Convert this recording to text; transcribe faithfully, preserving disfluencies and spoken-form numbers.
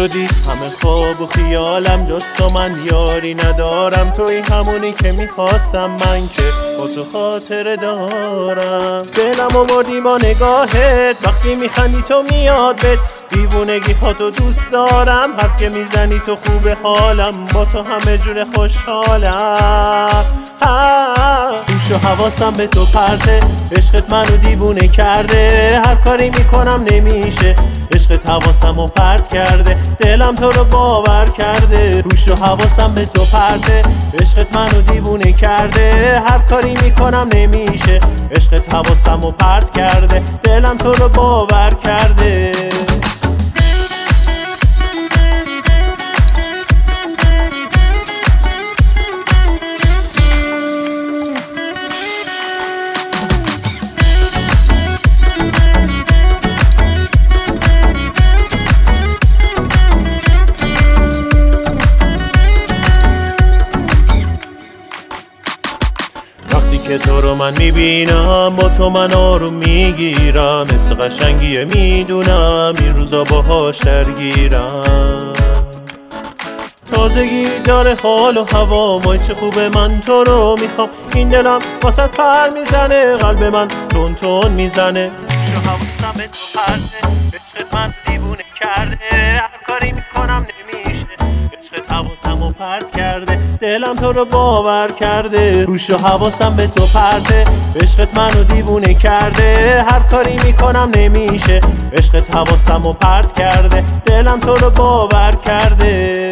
شدی همه خواب و خیالم، جز تو من یاری ندارم. توی همونی که میخواستم من که با تو خاطره دارم. دلم و بردی با نگاهت، وقتی میخندی تو میاد بهت. دیوونگی ها تو دوست دارم، حرف که میزنی تو خوبه حالم. با تو همه جور خوشحالم. گوش و حواسم به تو پرته، عشقت منو دیوونه کرده. هر کاری میکنم نمیشه، عشقت حواسم رو پرت کرده. دلم تو رو باور کرده. گوش و حواسم به تو پرته، عشقت منو دیوونه کرده. هر کاری میکنم نمیشه، عشقت حواسم رو پرت کرده. دلم تو رو باور کرده. که تو رو من میبینم، با تو من آروم میگیرم. حس قشنگیه میدونم، این روزا باهاش درگیرم. تازگی داره حال و هوا، وای چه خوبه من تو رو میخوام. این دلم واسه پر میزنه، قلب من تون تون میزنه. شو حواسم به تو پرته، عشقت من دیوونه کرده. هر کاری میکنم نمیشه، عشقت حواسم رو پرت کرده. دلم تو رو باور کرده. روش و حواسم به تو پرته، عشقت منو دیوونه کرده. هر کاری میکنم نمیشه، عشقت حواسم رو پرت کرده. دلم تو رو باور کرده.